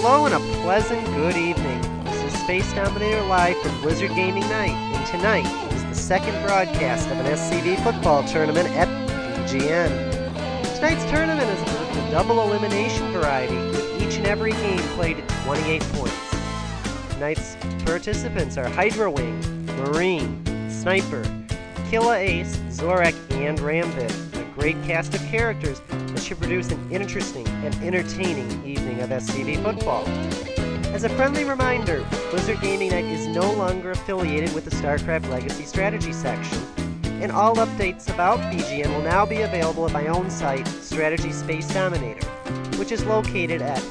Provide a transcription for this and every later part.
Hello and a pleasant good evening. This is Space Dominator Live from Blizzard Gaming Night, and tonight is the second broadcast of an SCV football tournament at BGN. Tonight's tournament is the double elimination variety, with each and every game played at 28 points. Tonight's participants are Hydra Wing, Marine, Sniper, Killa Ace, Zorak, and Ramvid. A great cast of characters that should produce an interesting and entertaining evening of SCV football. As a friendly reminder, Blizzard Gaming Night is no longer affiliated with the StarCraft Legacy Strategy section, and all updates about BGN will now be available at my own site, Strategy Space Dominator, which is located at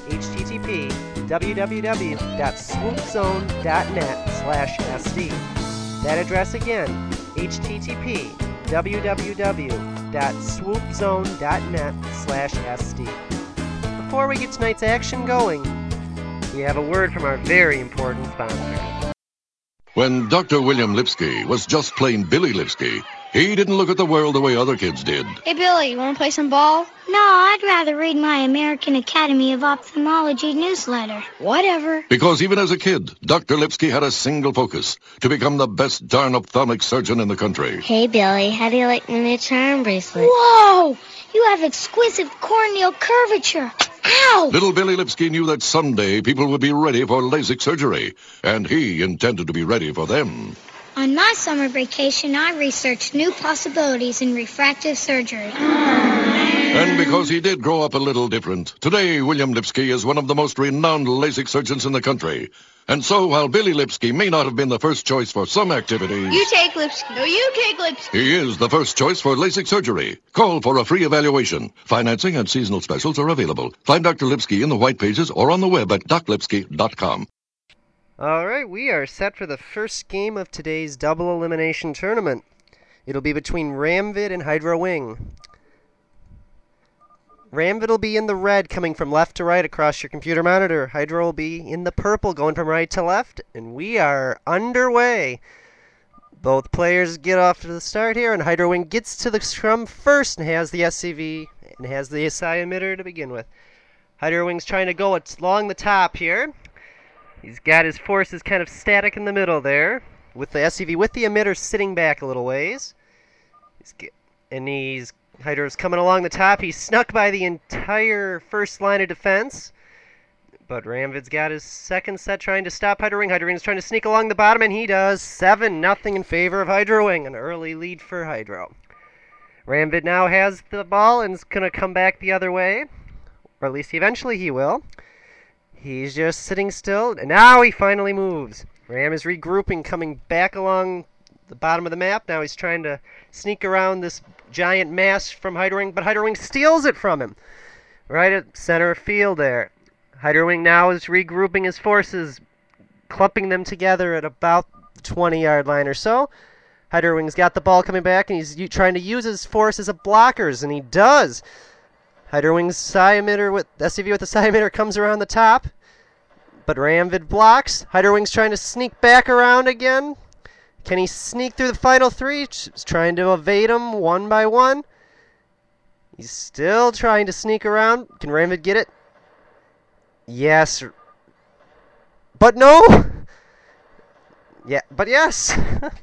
http://www.swoopzone.net/SD. That address again, http://www.swoopzone.net/SD. Before we get tonight's action going, we have a word from our very important sponsor. When Dr. William Lipsky was just plain Billy Lipsky, he didn't look at the world the way other kids did. Hey, Billy, you want to play some ball? No, I'd rather read my American Academy of Ophthalmology newsletter. Whatever. Because even as a kid, Dr. Lipsky had a single focus, to become the best darn ophthalmic surgeon in the country. Hey, Billy, how do you like my new charm bracelet? Whoa! You have exquisite corneal curvature. Ow! Little Billy Lipsky knew that someday people would be ready for LASIK surgery, and he intended to be ready for them. On my summer vacation, I researched new possibilities in refractive surgery. And because he did grow up a little different, today William Lipsky is one of the most renowned LASIK surgeons in the country. And so, while Billy Lipsky may not have been the first choice for some activities... You take Lipsky. No, you take Lipsky. He is the first choice for LASIK surgery. Call for a free evaluation. Financing and seasonal specials are available. Find Dr. Lipsky in the white pages or on the web at doclipsky.com. All right, we are set for the first game of today's double elimination tournament. It'll be between Ramvid and Hydra Wing. Ramvid will be in the red, coming from left to right across your computer monitor. Hydra will be in the purple, going from right to left, and we are underway. Both players get off to the start here, and Hydra Wing gets to the scrum first and has the SCV and has the SI emitter to begin with. Hydra Wing's trying to go along the top here. He's got his forces kind of static in the middle there, with the SCV with the emitter sitting back a little ways. Hydra's coming along the top. He's snuck by the entire first line of defense. But Ramvid's got his second set trying to stop Hydra Wing. Hydra Wing's trying to sneak along the bottom, and he does. 7-0 in favor of Hydra Wing. An early lead for Hydro. Ramvid now has the ball and is going to come back the other way. Or at least eventually he will. He's just sitting still, and now he finally moves. Ram is regrouping, coming back along the bottom of the map. Now he's trying to sneak around this giant mass from Hydra Wing, but Hydra Wing steals it from him. Right at center field there. Hydra Wing now is regrouping his forces, clumping them together at about the 20-yard line or so. Hydra Wing's got the ball coming back, and he's trying to use his force as a blockers, and he does. Hydra Wing's psi emitter with SCV with the psi emitter comes around the top, but Ramvid blocks. Hydra Wing's trying to sneak back around again. Can he sneak through the final three? He's trying to evade him one by one. He's still trying to sneak around. Can Ramvid get it? Yes. But no! Yeah, but yes!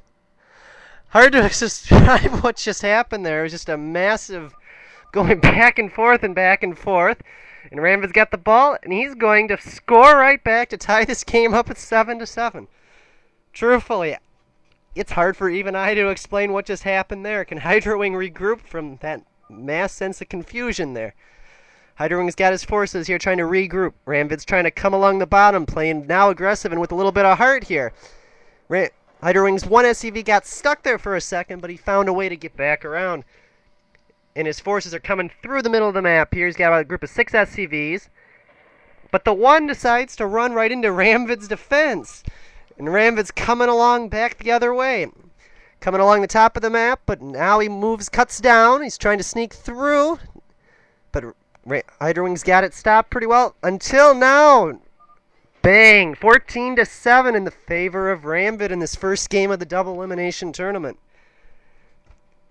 Hard to describe what just happened there. It was just a massive going back and forth and back and forth. And Ramvid's got the ball, and he's going to score right back to tie this game up at 7-7. Truthfully, it's hard for even I to explain what just happened there. Can Hydra Wing regroup from that mass sense of confusion there? Hydra Wing's got his forces here trying to regroup. Ramvid's trying to come along the bottom, playing now aggressive and with a little bit of heart here. Hydra Wing's one SCV got stuck there for a second, but he found a way to get back around. And his forces are coming through the middle of the map here. He's got a group of 6 SCVs. But the one decides to run right into Ramvid's defense. And Ramvid's coming along back the other way. Coming along the top of the map, but now he cuts down. He's trying to sneak through. But Hydra Wing's got it stopped pretty well. Until now. Bang! 14-7 in the favor of Ramvid in this first game of the double elimination tournament.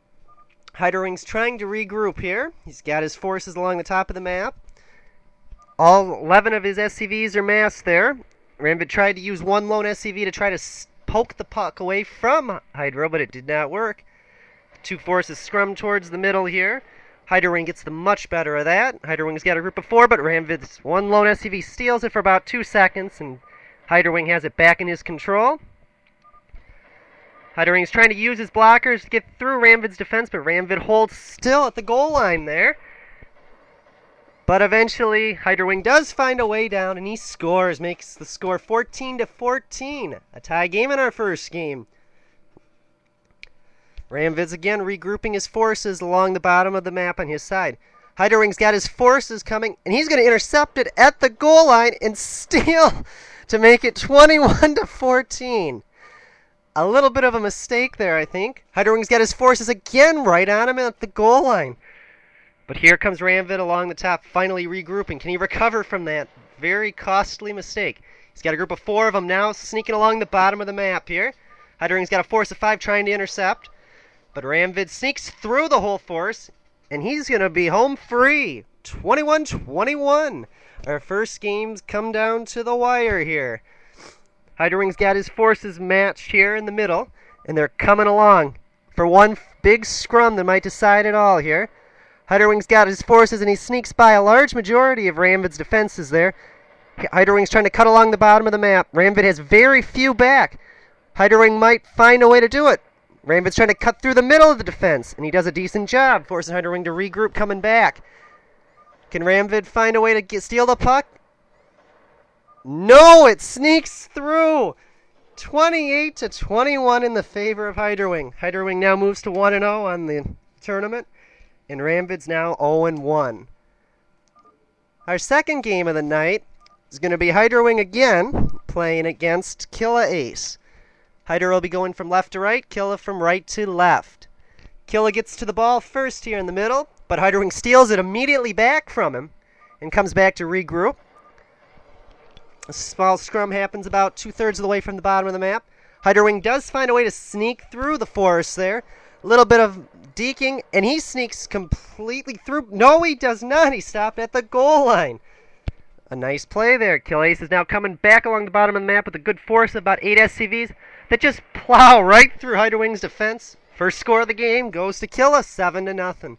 Hydra Wing's trying to regroup here. He's got his forces along the top of the map. All 11 of his SCVs are masked there. Ramvid tried to use one lone SCV to try to poke the puck away from Hydro, but it did not work. Two forces scrum towards the middle here. Hydro Wing gets the much better of that. Hydro Wing's got a group of 4, but Ramvid's one lone SCV steals it for about 2 seconds, and Hydro Wing has it back in his control. Hydro Wing's trying to use his blockers to get through Ramvid's defense, but Ramvid holds still at the goal line there. But eventually, Hydro Wing does find a way down, and he scores, makes the score 14-14. A tie game in our first game. Ramvid's again regrouping his forces along the bottom of the map on his side. Hydro Wing's got his forces coming, and he's going to intercept it at the goal line and steal to make it 21-14. A little bit of a mistake there, I think. Hydro Wing's got his forces again right on him at the goal line. But here comes Ramvid along the top, finally regrouping. Can he recover from that very costly mistake? He's got a group of 4 of them now sneaking along the bottom of the map here. Hydro Wing's got a force of 5 trying to intercept. But Ramvid sneaks through the whole force, and he's going to be home free. 21-21. Our first game's come down to the wire here. Hydro Wing's got his forces matched here in the middle, and they're coming along for one big scrum that might decide it all here. Hydro Wing's got his forces, and he sneaks by a large majority of Ramvid's defenses there. Hydro Wing's trying to cut along the bottom of the map. Ramvid has very few back. Hydro Wing might find a way to do it. Ramvid's trying to cut through the middle of the defense, and he does a decent job, forcing Hydro Wing to regroup coming back. Can Ramvid find a way to steal the puck? No, it sneaks through. 28-21 in the favor of Hydro Wing. Hydro Wing now moves to 1-0 on the tournament, and Ramvid's now 0-1. Our second game of the night is going to be Hydro Wing again, playing against Killa Ace. Hydro will be going from left to right, Killa from right to left. Killa gets to the ball first here in the middle, but Hydro Wing steals it immediately back from him and comes back to regroup. A small scrum happens about 2/3 of the way from the bottom of the map. Hydro Wing does find a way to sneak through the forest there. A little bit of deking, and he sneaks completely through. No, he does not. He stopped at the goal line. A nice play there. Killa Ace is now coming back along the bottom of the map with a good force of about 8 SCVs that just plow right through Hydro Wing's defense. First score of the game goes to Killa, 7-0.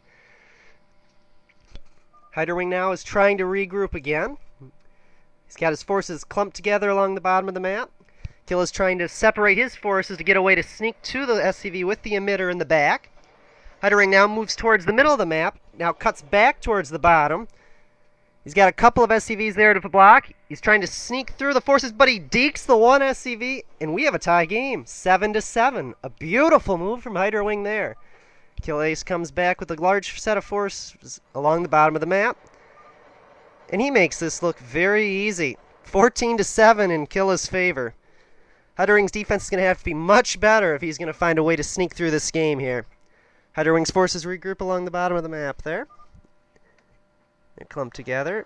Hydro Wing now is trying to regroup again. He's got his forces clumped together along the bottom of the map. Killa's trying to separate his forces to get a way to sneak to the SCV with the emitter in the back. Hydro Wing now moves towards the middle of the map, now cuts back towards the bottom. He's got a couple of SCVs there to block. He's trying to sneak through the forces, but he dekes the one SCV, and we have a tie game, 7-7. A beautiful move from Hydro Wing there. Killa Ace comes back with a large set of forces along the bottom of the map, and he makes this look very easy. 14-7 in Killa's favor. Hydro Wing's defense is going to have to be much better if he's going to find a way to sneak through this game here. Hydro Wing's forces regroup along the bottom of the map there. They clump together.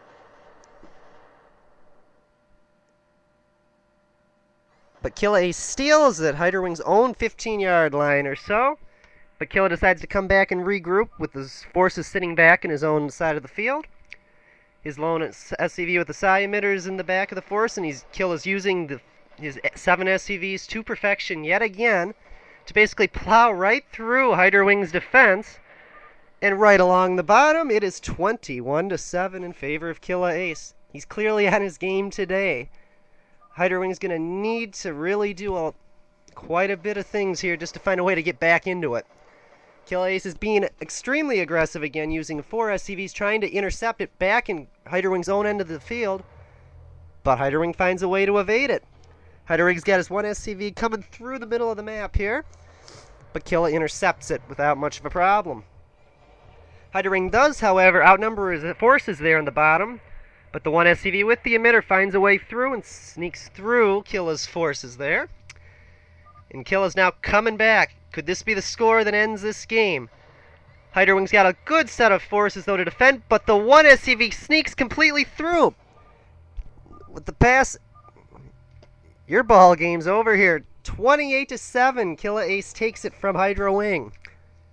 But Killa Ace steals it, Hydro Wing's own 15-yard line or so. But Killa decides to come back and regroup with his forces sitting back in his own side of the field. His lone SCV with the psi emitters in the back of the force, and Killa's using his 7 SCVs to perfection yet again to basically plow right through Hydro Wing's defense. And right along the bottom, it is 21-7 in favor of Killa Ace. He's clearly on his game today. Hydro Wing's going to need to really do quite a bit of things here just to find a way to get back into it. Killa Ace is being extremely aggressive again, using 4 SCVs, trying to intercept it back in Hydro Wing's own end of the field. But Hydro Wing finds a way to evade it. Hydro Wing's got his 1 SCV coming through the middle of the map here. But Killa intercepts it without much of a problem. Hydro Wing does, however, outnumber his forces there on the bottom, but the 1 SCV with the emitter finds a way through and sneaks through Killa's forces there. And Killa's now coming back. Could this be the score that ends this game? Hydro Wing's got a good set of forces, though, to defend, but the 1 SCV sneaks completely through. With the pass, your ball game's over here. 28-7, Killa Ace takes it from Hydro Wing.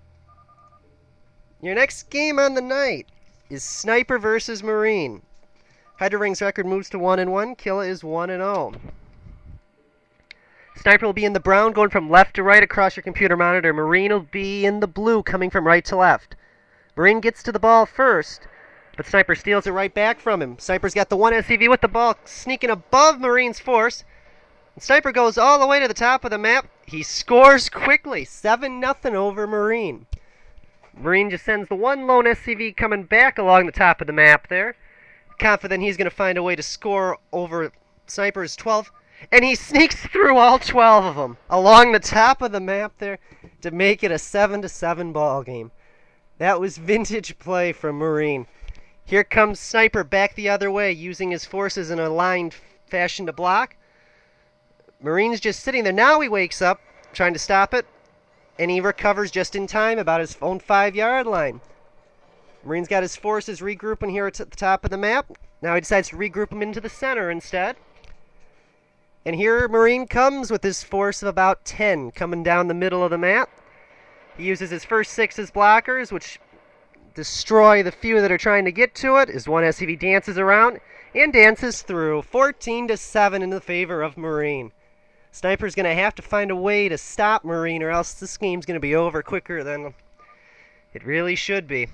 Your next game on the night is Sniper versus Marine. Hyderwing's record moves to 1-1. Killa is 1-0. Sniper will be in the brown, going from left to right across your computer monitor. Marine will be in the blue, coming from right to left. Marine gets to the ball first, but Sniper steals it right back from him. Sniper's got the 1 SCV with the ball, sneaking above Marine's force. And Sniper goes all the way to the top of the map. He scores quickly, 7-0 over Marine. Marine just sends the 1 lone SCV coming back along the top of the map there. Confident he's going to find a way to score over Sniper's 12. And he sneaks through all 12 of them along the top of the map there to make it a 7-7 ball game. That was vintage play from Marine. Here comes Sniper back the other way, using his forces in a aligned fashion to block. Marine's just sitting there. Now he wakes up, trying to stop it, and he recovers just in time, about his own 5-yard line. Marine's got his forces regrouping here at the top of the map. Now he decides to regroup them into the center instead. And here Marine comes with his force of about 10 coming down the middle of the map. He uses his first 6 as blockers, which destroy the few that are trying to get to it. His 1 SCV dances around and dances through. 14-7 in the favor of Marine. Sniper's going to have to find a way to stop Marine, or else this game's going to be over quicker than it really should be.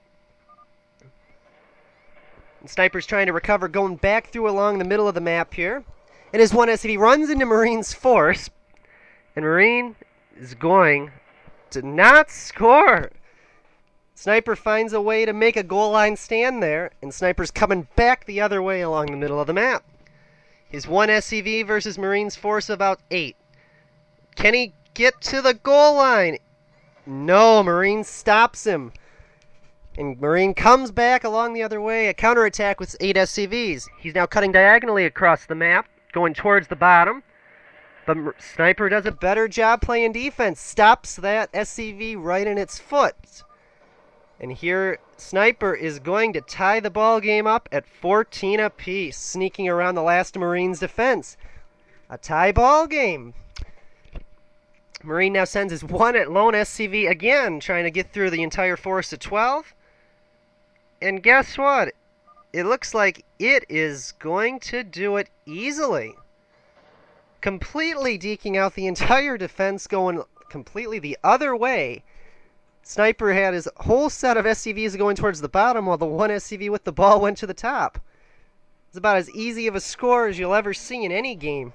And Sniper's trying to recover, going back through along the middle of the map here. And his 1 SCV runs into Marine's force, and Marine is going to not score. Sniper finds a way to make a goal line stand there, and Sniper's coming back the other way along the middle of the map. His 1 SCV versus Marine's force of about 8. Can he get to the goal line? No, Marine stops him. And Marine comes back along the other way, a counterattack with 8 SCVs. He's now cutting diagonally across the map, going towards the bottom. But Sniper does a better job playing defense, stops that SCV right in its foot. And here Sniper is going to tie the ball game up at 14 apiece, sneaking around the last Marine's defense. A tie ball game. Marine now sends his 1 at lone SCV again, trying to get through the entire force of 12. And guess what? It looks like it is going to do it easily. Completely deking out the entire defense, going completely the other way. Sniper had his whole set of SCVs going towards the bottom, while the 1 SCV with the ball went to the top. It's about as easy of a score as you'll ever see in any game.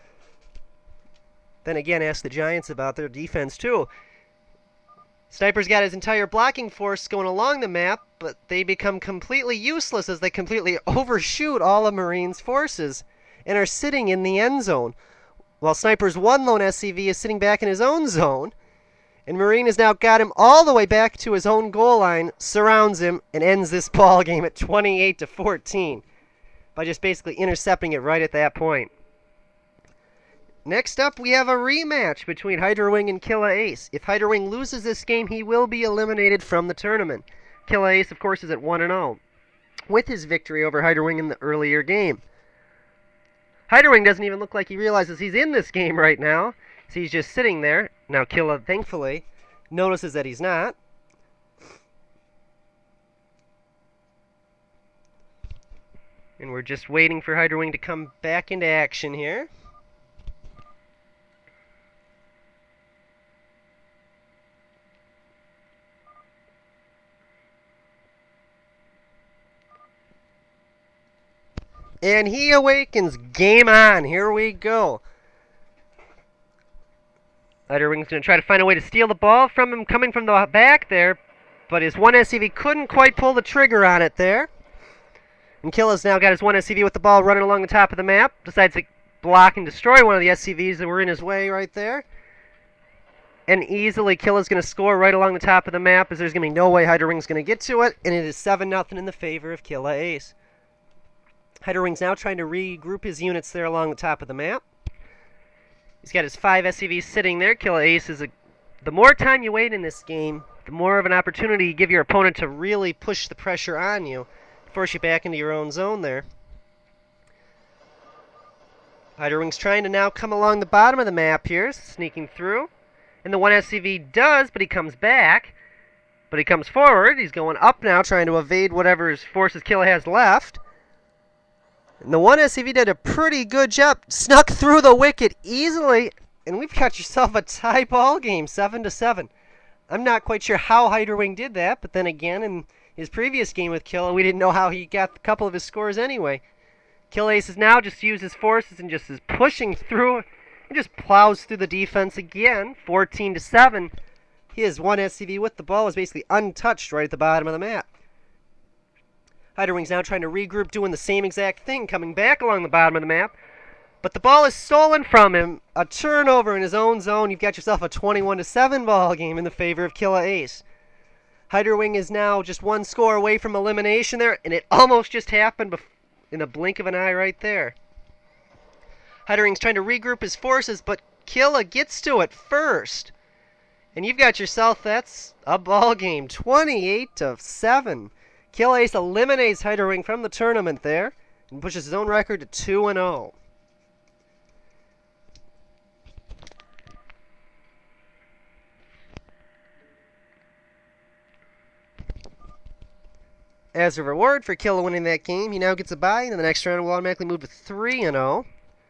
Then again, ask the Giants about their defense too. Sniper's got his entire blocking force going along the map, but they become completely useless as they completely overshoot all of Marine's forces and are sitting in the end zone, while Sniper's 1 lone SCV is sitting back in his own zone. And Marine has now got him all the way back to his own goal line, surrounds him, and ends this ball game at 28-14 by just basically intercepting it right at that point. Next up, we have a rematch between Hyderwing and Killa Ace. If Hyderwing loses this game, he will be eliminated from the tournament. Killa Ace, of course, is at 1-0, with his victory over Hyderwing in the earlier game. Hyderwing doesn't even look like he realizes he's in this game right now. So he's just sitting there. Now Killa, thankfully, notices that he's not. And we're just waiting for Hyderwing to come back into action here. And he awakens. Game on. Here we go. Hyderwing's going to try to find a way to steal the ball from him coming from the back there, but his 1 SCV couldn't quite pull the trigger on it there. And Killa's now got his 1 SCV with the ball running along the top of the map, decides to block and destroy one of the SCVs that were in his way right there. And easily Killa's going to score right along the top of the map, as there's going to be no way Hyderwing's going to get to it, and it is 7-0 in the favor of Killa Ace. Hyderwing's now trying to regroup his units there along the top of the map. He's got his 5 SCVs sitting there. Killa Ace is the more time you wait in this game, the more of an opportunity you give your opponent to really push the pressure on you, force you back into your own zone there. Hyderwing's trying to now come along the bottom of the map here, sneaking through. And the 1 SCV does, but he comes back. But he comes forward. He's going up now, trying to evade whatever his forces Killa has left. And the one SCV did a pretty good job, snuck through the wicket easily, and we've got yourself a tie ball game, 7-7. I'm not quite sure how Heiderwing did that, but then again, in his previous game with Killa, we didn't know how he got a couple of his scores anyway. Killa Ace has now just used his forces and just is pushing through and just plows through the defense again, 14-7. His one SCV with the ball is basically untouched right at the bottom of the map. Heiderwing's now trying to regroup, doing the same exact thing, coming back along the bottom of the map. But the ball is stolen from him. A turnover in his own zone. You've got yourself a 21-7 ball game in the favor of Killa Ace. Heiderwing is now just one score away from elimination there, and it almost just happened in a blink of an eye right there. Heiderwing's trying to regroup his forces, but Killa gets to it first. And you've got yourself, that's a ball game, 28-7. Killa Ace eliminates Heiderwing from the tournament there and pushes his own record to 2-0. As a reward for Killa winning that game, he now gets a bye, and the next round will automatically move to 3-0.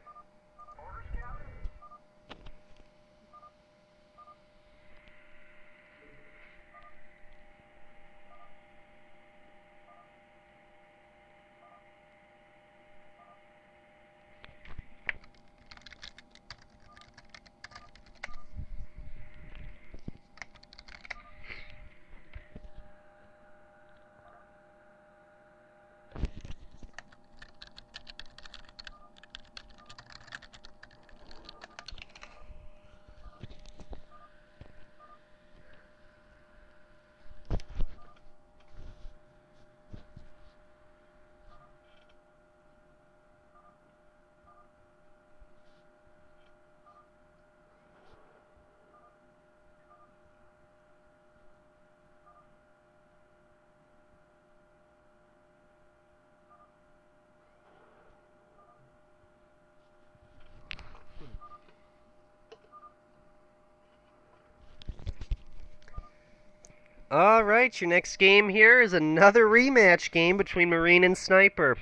Alright, your next game here is another rematch game between Marine and Sniper.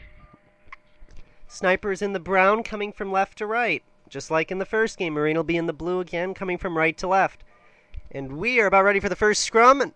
Sniper is in the brown, coming from left to right. Just like in the first game, Marine will be in the blue again, coming from right to left. And we are about ready for the first scrum.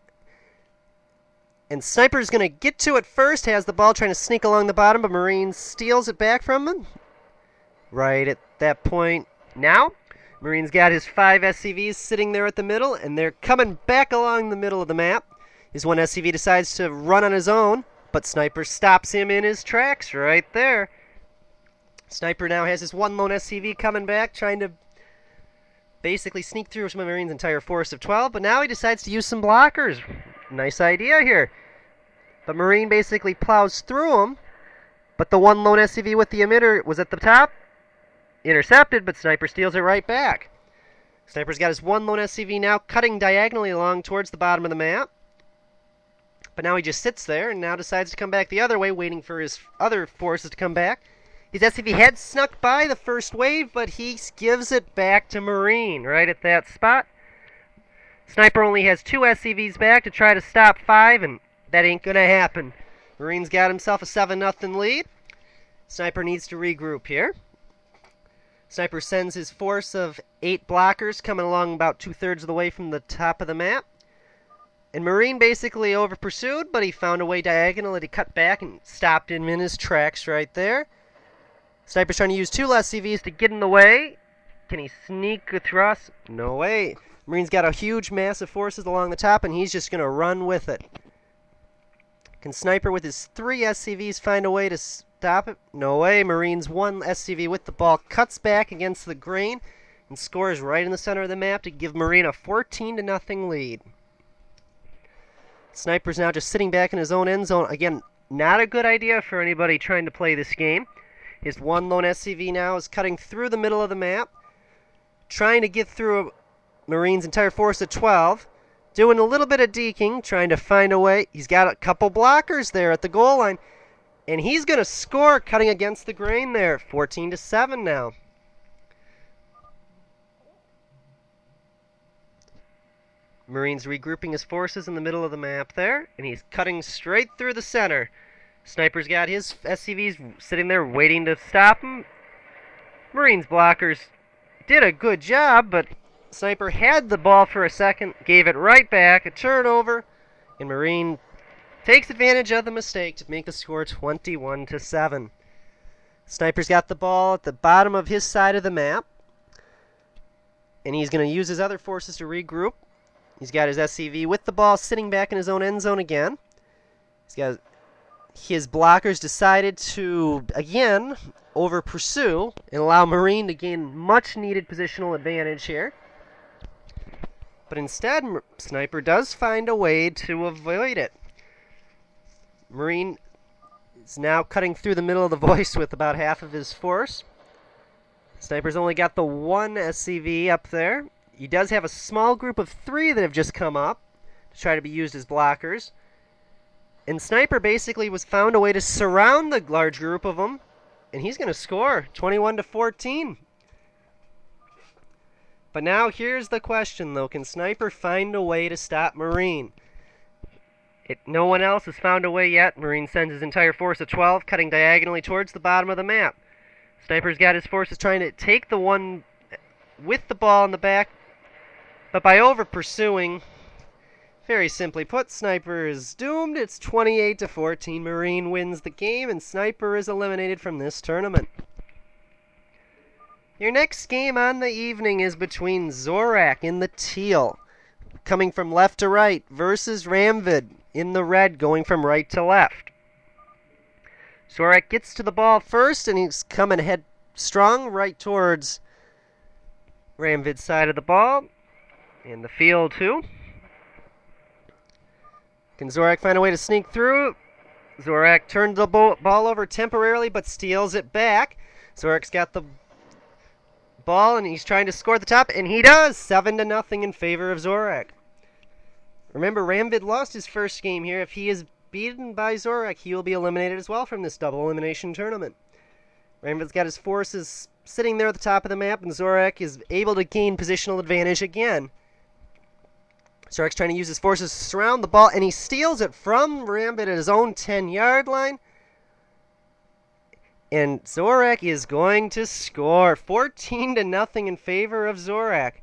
And Sniper's going to get to it first, has the ball trying to sneak along the bottom, but Marine steals it back from him. Right at that point now. Marine's got his 5 SCVs sitting there at the middle, and they're coming back along the middle of the map. His one SCV decides to run on his own, but Sniper stops him in his tracks right there. Sniper now has his one lone SCV coming back, trying to basically sneak through some of Marine's entire force of 12, but now he decides to use some blockers. Nice idea here. But Marine basically plows through him, but the one lone SCV with the emitter was at the top. Intercepted, but Sniper steals it right back. Sniper's got his one lone SCV now cutting diagonally along towards the bottom of the map. But now he just sits there and now decides to come back the other way, waiting for his other forces to come back. His SCV had snuck by the first wave, but he gives it back to Marine right at that spot. Sniper only has 2 SCVs back to try to stop 5, and that ain't gonna happen. Marine's got himself a 7-0 lead. Sniper needs to regroup here. Sniper sends his force of 8 blockers coming along about 2/3 of the way from the top of the map. And Marine basically over-pursued, but he found a way diagonally to cut back and stopped him in his tracks right there. Sniper's trying to use 2 less CVs to get in the way. Can he sneak a thrust? No way. Marine's got a huge mass of forces along the top, and he's just going to run with it. Can Sniper with his 3 SCVs find a way to stop it? No way. Marine's 1 SCV with the ball cuts back against the grain and scores right in the center of the map to give Marine a 14-0 lead. Sniper's now just sitting back in his own end zone. Again, not a good idea for anybody trying to play this game. His 1 lone SCV now is cutting through the middle of the map, trying to get through Marine's entire force of 12. Doing a little bit of deking, trying to find a way. He's got a couple blockers there at the goal line. And he's going to score cutting against the grain there. 14-7 now. Marine's regrouping his forces in the middle of the map there. And he's cutting straight through the center. Sniper's got his SCVs sitting there waiting to stop him. Marine's blockers did a good job, but Sniper had the ball for a second, gave it right back, a turnover, and Marine takes advantage of the mistake to make the score 21-7. Sniper's got the ball at the bottom of his side of the map, and he's going to use his other forces to regroup. He's got his SCV with the ball sitting back in his own end zone again. He's got his blockers decided to, again, over-pursue and allow Marine to gain much-needed positional advantage here. But instead, Sniper does find a way to avoid it. Marine is now cutting through the middle of the voice with about half of his force. Sniper's only got the one SCV up there. He does have a small group of 3 that have just come up to try to be used as blockers. And Sniper basically was found a way to surround the large group of them, and he's going to score 21-14. But now here's the question, though. Can Sniper find a way to stop Marine? No one else has found a way yet. Marine sends his entire force of 12, cutting diagonally towards the bottom of the map. Sniper's got his forces trying to take the one with the ball in the back, but by over-pursuing, very simply put, Sniper is doomed. It's 28-14. Marine wins the game, and Sniper is eliminated from this tournament. Your next game on the evening is between Zorak in the teal, coming from left to right, versus Ramvid in the red, going from right to left. Zorak gets to the ball first, and he's coming headstrong right towards Ramvid's side of the ball, and the field too. Can Zorak find a way to sneak through? Zorak turned the ball over temporarily, but steals it back. Zorak's got the ball, and he's trying to score at the top, and he does! 7-0 in favor of Zorak. Remember, Ramvid lost his first game here. If he is beaten by Zorak, he will be eliminated as well from this double elimination tournament. Ramvid's got his forces sitting there at the top of the map, and Zorak is able to gain positional advantage again. Zorak's trying to use his forces to surround the ball, and he steals it from Ramvid at his own 10-yard line. And Zorak is going to score 14-0 in favor of Zorak.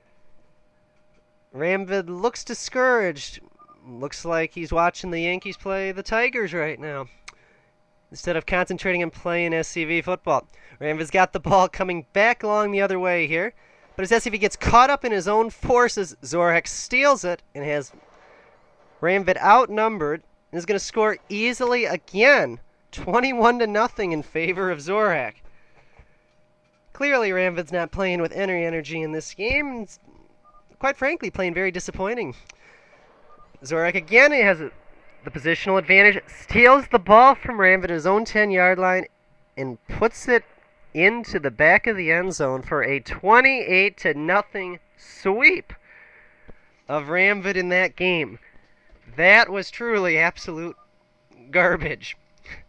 Ramvid looks discouraged. Looks like he's watching the Yankees play the Tigers right now, instead of concentrating on playing SCV football. Ramvid's got the ball coming back along the other way here, but as SCV gets caught up in his own forces, Zorak steals it and has Ramvid outnumbered and is going to score easily again, 21-0 in favor of Zorak. Clearly, Ramvid's not playing with any energy in this game, and quite frankly, playing very disappointing. Zorak again has the positional advantage, steals the ball from Ramvid at his own 10-yard line, and puts it into the back of the end zone for a 28-0 sweep of Ramvid in that game. That was truly absolute garbage.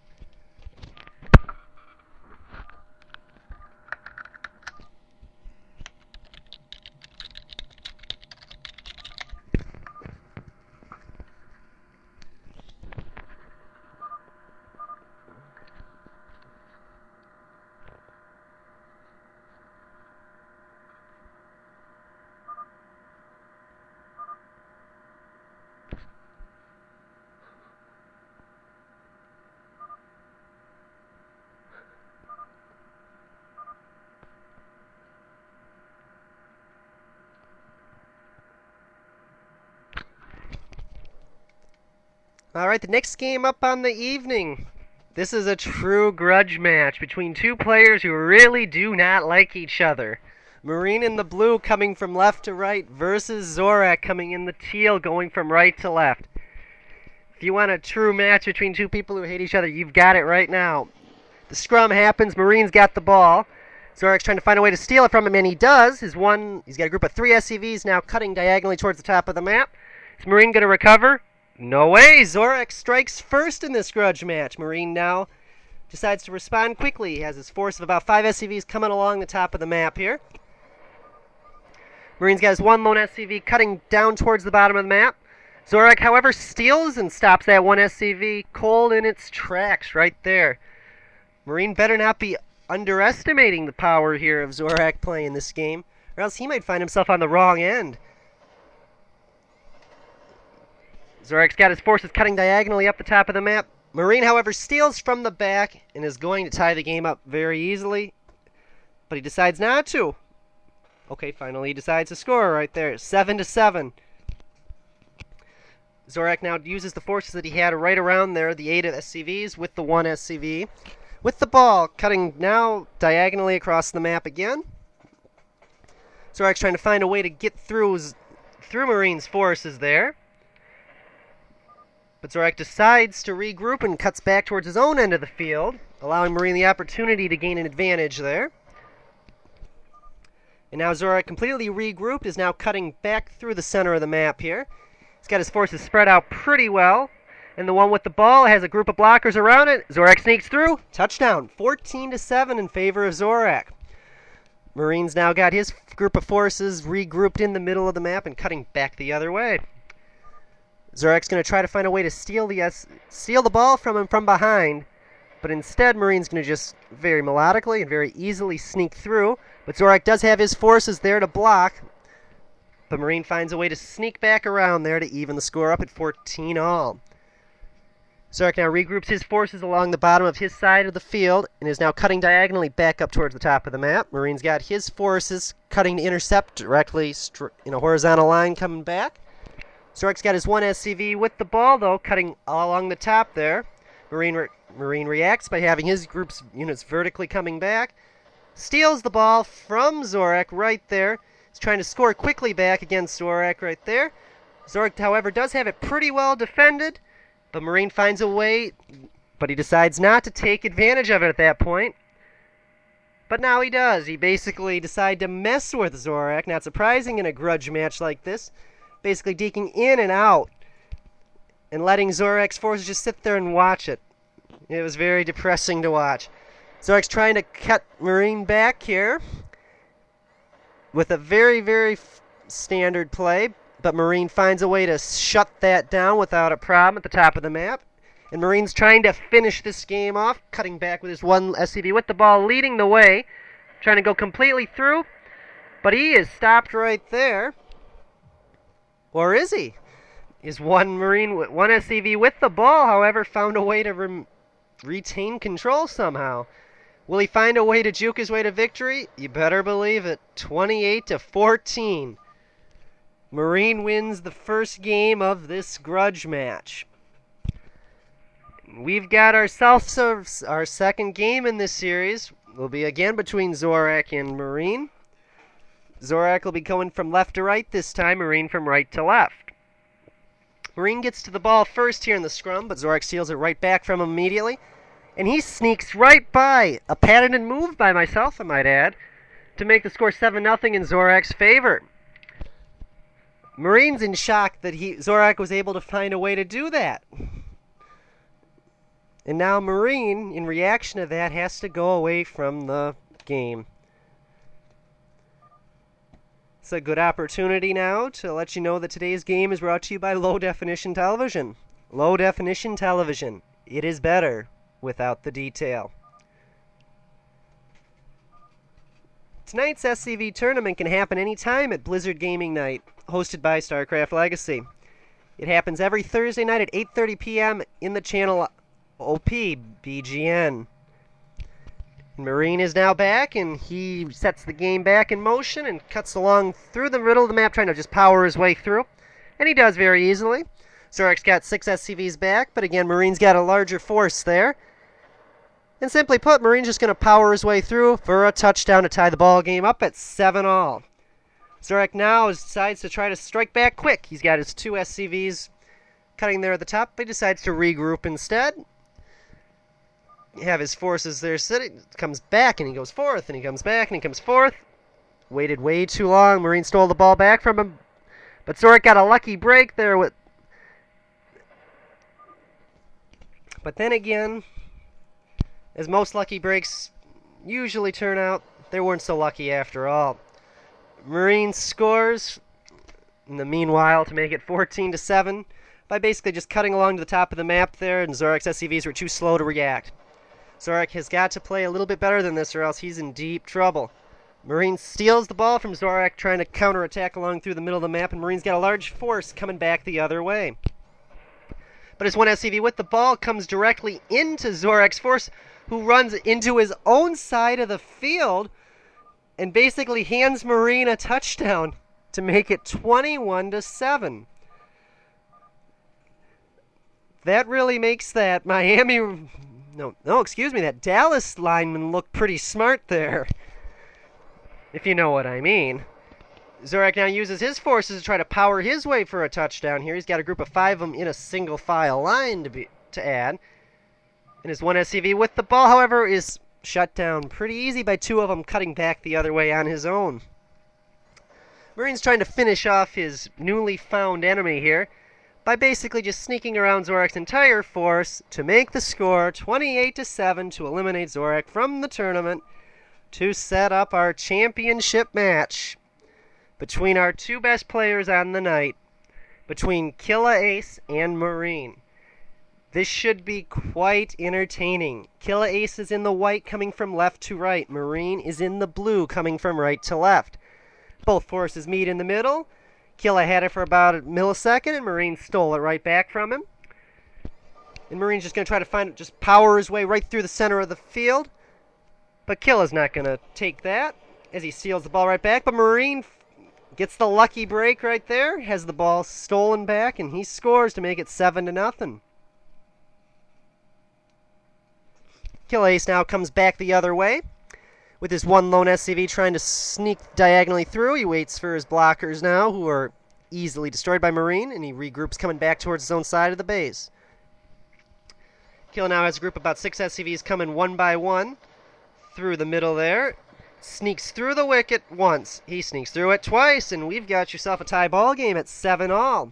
All right, the next game up on the evening. This is a true grudge match between two players who really do not like each other. Marine in the blue coming from left to right versus Zorak coming in the teal going from right to left. If you want a true match between two people who hate each other, you've got it right now. The scrum happens. Marine's got the ball. Zorak's trying to find a way to steal it from him, and he does. He's got a group of 3 SCVs now cutting diagonally towards the top of the map. Is Marine going to recover? No way! Zorak strikes first in this grudge match. Marine now decides to respond quickly. He has his force of about 5 SCVs coming along the top of the map here. Marine's got his one lone SCV cutting down towards the bottom of the map. Zorak, however, steals and stops that one SCV cold in its tracks right there. Marine better not be underestimating the power here of Zorak playing this game, or else he might find himself on the wrong end. Zorak's got his forces cutting diagonally up the top of the map. Marine, however, steals from the back and is going to tie the game up very easily, but he decides not to. Okay, finally he decides to score right there, 7-7. Zorak now uses the forces that he had right around there, the 8 SCVs with the 1 SCV, with the ball cutting now diagonally across the map again. Zorak's trying to find a way to get through Marine's forces there. But Zorak decides to regroup and cuts back towards his own end of the field, allowing Marine the opportunity to gain an advantage there. And now Zorak, completely regrouped, is now cutting back through the center of the map here. He's got his forces spread out pretty well. And the one with the ball has a group of blockers around it. Zorak sneaks through. Touchdown. 14-7 in favor of Zorak. Marine's now got his group of forces regrouped in the middle of the map and cutting back the other way. Zorak's going to try to find a way to steal the ball from him from behind. But instead, Marine's going to just very melodically and very easily sneak through. But Zorak does have his forces there to block. But Marine finds a way to sneak back around there to even the score up at 14-all. Zorak now regroups his forces along the bottom of his side of the field and is now cutting diagonally back up towards the top of the map. Marine's got his forces cutting to intercept directly in a horizontal line coming back. Zorak's got his 1 SCV with the ball, though, cutting along the top there. Marine reacts by having his group's units vertically coming back. Steals the ball from Zorak right there. He's trying to score quickly back against Zorak right there. Zorak, however, does have it pretty well defended. But Marine finds a way, but he decides not to take advantage of it at that point. But now he does. He basically decided to mess with Zorak, not surprising in a grudge match like this. Basically deking in and out and letting Zorak's forces just sit there and watch it. It was very depressing to watch. Zorak's trying to cut Marine back here with a very, very standard play. But Marine finds a way to shut that down without a problem at the top of the map. And Marine's trying to finish this game off, cutting back with his 1 SCV with the ball leading the way, trying to go completely through. But he is stopped right there. Or is he? His 1 SCV with the ball, however, found a way to retain control somehow. Will he find a way to juke his way to victory? You better believe it. 28-14. Marine wins the first game of this grudge match. We've got ourselves our second game in this series. Will be again between Zorak and Marine. Zorak will be going from left to right this time, Marine from right to left. Marine gets to the ball first here in the scrum, but Zorak steals it right back from him immediately. And he sneaks right by, a patented move by myself, I might add, to make the score 7-0 in Zorak's favor. Marine's in shock that Zorak was able to find a way to do that. And now Marine, in reaction to that, has to go away from the game. It's a good opportunity now to let you know that today's game is brought to you by Low Definition Television. Low Definition Television. It is better without the detail. Tonight's SCV tournament can happen anytime at Blizzard Gaming Night, hosted by StarCraft Legacy. It happens every Thursday night at 8:30 p.m. in the channel OP BGN. Marine is now back, and he sets the game back in motion and cuts along through the middle of the map, trying to just power his way through. And he does very easily. Zorak's got 6 SCVs back, but again, Marine's got a larger force there. And simply put, Marine's just going to power his way through for a touchdown to tie the ball game up at 7-all. Zorak now decides to try to strike back quick. He's got his 2 SCVs cutting there at the top, but he decides to regroup instead. You have his forces there sitting, comes back and he goes forth, and he comes back and he comes forth. Waited way too long. Marine stole the ball back from him. But Zorak got a lucky break there with... But then again, as most lucky breaks usually turn out, they weren't so lucky after all. Marine scores in the meanwhile to make it 14-7 by basically just cutting along to the top of the map there, and Zorak's SCVs were too slow to react. Zorak has got to play a little bit better than this or else he's in deep trouble. Marine steals the ball from Zorak, trying to counterattack along through the middle of the map, and Marine's got a large force coming back the other way. But his one SCV with the ball comes directly into Zorak's force, who runs into his own side of the field and basically hands Marine a touchdown to make it 21-7. That really makes that that Dallas lineman look pretty smart there, if you know what I mean. Zorak now uses his forces to try to power his way for a touchdown here. He's got a group of 5 of them in a single file line to add. And his one SCV with the ball, however, is shut down pretty easy by 2 of them cutting back the other way on his own. Marine's trying to finish off his newly found enemy here by basically just sneaking around Zorak's entire force to make the score 28-7 to eliminate Zorak from the tournament to set up our championship match between our 2 best players on the night, between Killa Ace and Marine. This should be quite entertaining. Killa Ace is in the white coming from left to right. Marine is in the blue coming from right to left. Both forces meet in the middle. Killa had it for about a millisecond, and Marine stole it right back from him. And Marine's just going to try to just power his way right through the center of the field. But Killa's not going to take that as he steals the ball right back. But Marine gets the lucky break right there, has the ball stolen back, and he scores to make it 7-0. Killa Ace now comes back the other way with his one lone SCV trying to sneak diagonally through. He waits for his blockers now, who are easily destroyed by Marine, and he regroups coming back towards his own side of the base. Killa now has a group of about 6 SCVs coming one by one through the middle there. Sneaks through the wicket once. He sneaks through it twice, and we've got yourself a tie ball game at 7-all.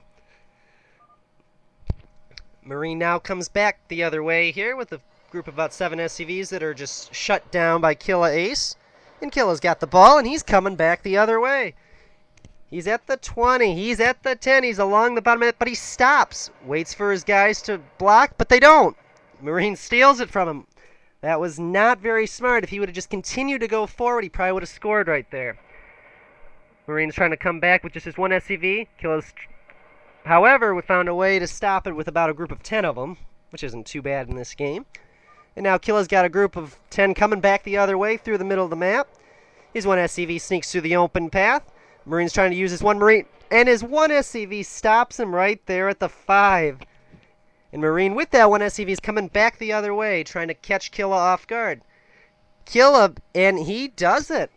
Marine now comes back the other way here with a group of about 7 SCVs that are just shut down by Killa Ace. And Killa's got the ball, and he's coming back the other way. He's at the 20. He's at the 10. He's along the bottom of it, but he stops. Waits for his guys to block, but they don't. Marine steals it from him. That was not very smart. If he would have just continued to go forward, he probably would have scored right there. Marine's trying to come back with just his one SCV. Killa's, however, we found a way to stop it with about a group of 10 of them, which isn't too bad in this game. And now Killa's got a group of 10 coming back the other way through the middle of the map. His one SCV sneaks through the open path. Marine's trying to use his one Marine, and his one SCV stops him right there at the 5. And Marine with that one SCV is coming back the other way, trying to catch Killa off guard. Killa, and he does it.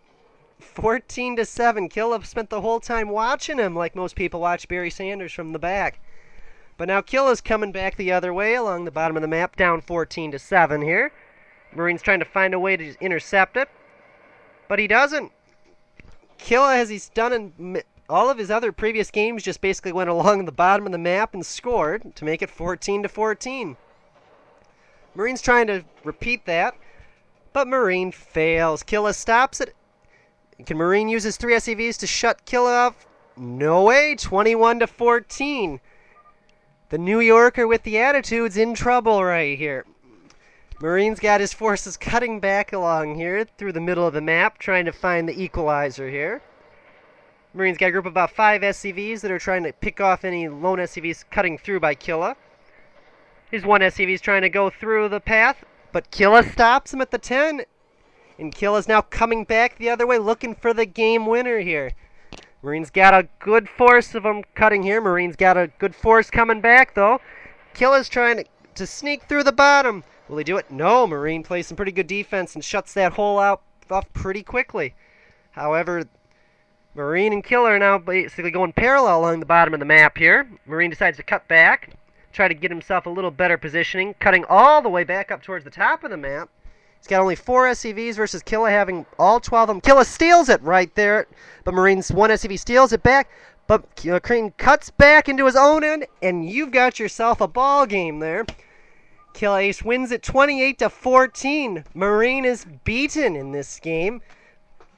14-7. Killa spent the whole time watching him like most people watch Barry Sanders from the back. But now Killa's coming back the other way along the bottom of the map, down 14-7 here. Marine's trying to find a way to intercept it, but he doesn't. Killa, as he's done in all of his other previous games, just basically went along the bottom of the map and scored to make it 14-14. Marine's trying to repeat that, but Marine fails. Killa stops it. Can Marine use his 3 SCVs to shut Killa off? No way, 21-14. The New Yorker with the attitude's in trouble right here. Marine's got his forces cutting back along here through the middle of the map, trying to find the equalizer here. Marine's got a group of about 5 SCVs that are trying to pick off any lone SCVs cutting through by Killa. His one SCV's trying to go through the path, but Killa stops him at the 10. And Killa's now coming back the other way, looking for the game winner here. Marine's got a good force of them cutting here. Marine's got a good force coming back, though. Killa's trying to sneak through the bottom. Will he do it? No. Marine plays some pretty good defense and shuts that hole out off pretty quickly. However, Marine and Killa are now basically going parallel along the bottom of the map here. Marine decides to cut back, try to get himself a little better positioning, cutting all the way back up towards the top of the map. He's got only 4 SCVs versus Killa having all 12 of them. Killa steals it right there, but Marine's one SCV steals it back. But Marine cuts back into his own end, and you've got yourself a ball game there. Killa Ace wins it 28-14. Marine is beaten in this game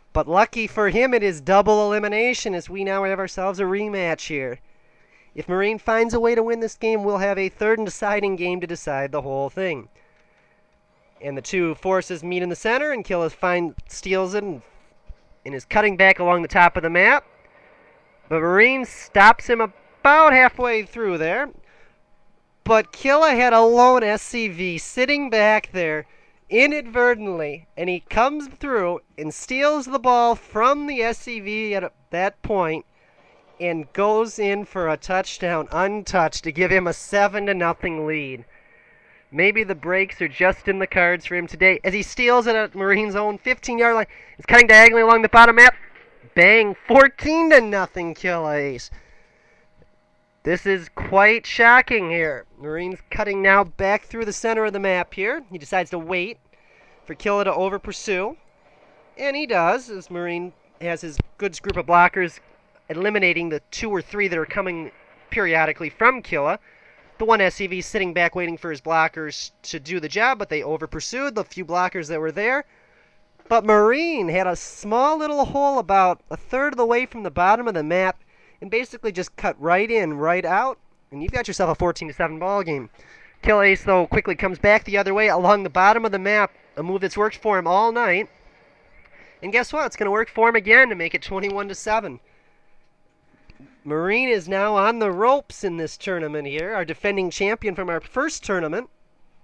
But lucky for him, it is double elimination as we now have ourselves a rematch here. If Marine finds a way to win this game, we'll have a third and deciding game to decide the whole thing. And the two forces meet in the center, and Killa steals it and is cutting back along the top of the map. But Marine stops him about halfway through there. But Killa had a lone SCV sitting back there inadvertently, and he comes through and steals the ball from the SCV at that point and goes in for a touchdown untouched to give him a 7-0 lead. Maybe the breaks are just in the cards for him today as he steals it at Marine's own 15-yard line. He's cutting diagonally along the bottom map. Bang, 14-0 Killa Ace. This is quite shocking here. Marine's cutting now back through the center of the map here. He decides to wait for Killa to over-pursue. And he does, as Marine has his good group of blockers eliminating the 2 or 3 that are coming periodically from Killa. The one SCV sitting back waiting for his blockers to do the job, but they over-pursued the few blockers that were there. But Marine had a small little hole about a third of the way from the bottom of the map and basically just cut right in, right out, and you've got yourself a 14-7 ball game. Killa Ace, though, quickly comes back the other way along the bottom of the map, a move that's worked for him all night. And guess what? It's going to work for him again to make it 21-7. Marine is now on the ropes in this tournament here, our defending champion from our first tournament.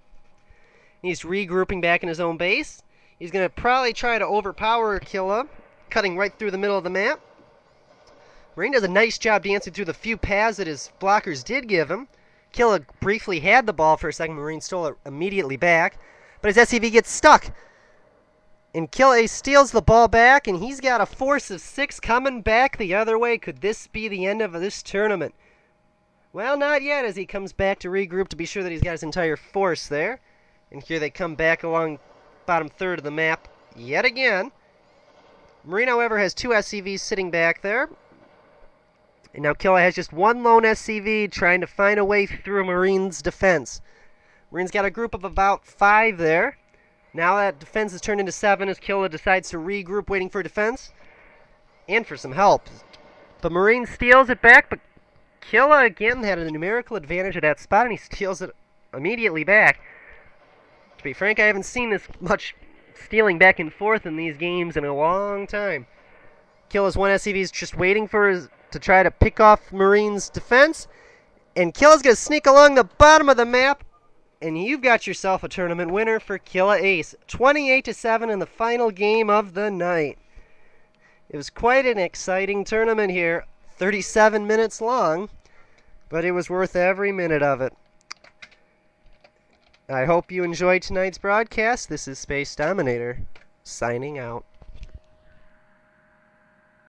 He's regrouping back in his own base. He's going to probably try to overpower Killa, cutting right through the middle of the map. Marine does a nice job dancing through the few paths that his blockers did give him. Killa briefly had the ball for a second. Marine stole it immediately back. But his SCV gets stuck. And Killa Ace steals the ball back, and he's got a force of 6 coming back the other way. Could this be the end of this tournament? Well, not yet, as he comes back to regroup to be sure that he's got his entire force there. And here they come back along bottom third of the map yet again. Marine, however, has 2 SCVs sitting back there. And now Killa has just 1 lone SCV trying to find a way through Marine's defense. Marine's got a group of about 5 there. Now that defense is turned into 7 as Killa decides to regroup, waiting for defense and for some help. But Marine steals it back, but Killa again had a numerical advantage at that spot, and he steals it immediately back. To be frank, I haven't seen this much stealing back and forth in these games in a long time. Killa's 1 SCV is just waiting to try to pick off Marine's defense, and Killa's going to sneak along the bottom of the map. And you've got yourself a tournament winner for Killa Ace. 28-7 in the final game of the night. It was quite an exciting tournament here. 37 minutes long, but it was worth every minute of it. I hope you enjoyed tonight's broadcast. This is Space Dominator, signing out.